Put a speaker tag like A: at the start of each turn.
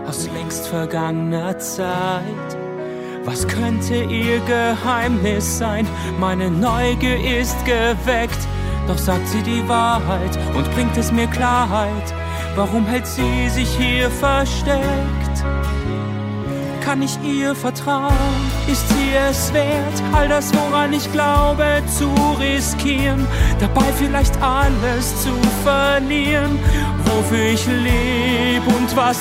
A: aus längst vergangener Zeit. Was könnte ihr Geheimnis sein? Meine Neugier ist geweckt, doch sagt sie die Wahrheit und bringt es mir Klarheit. Warum hält sie sich hier versteckt? Kann ich ihr vertrauen? Ist sie es wert, all das, woran ich glaube, zu riskieren? Dabei vielleicht alles zu verlieren, wofür ich lebe und was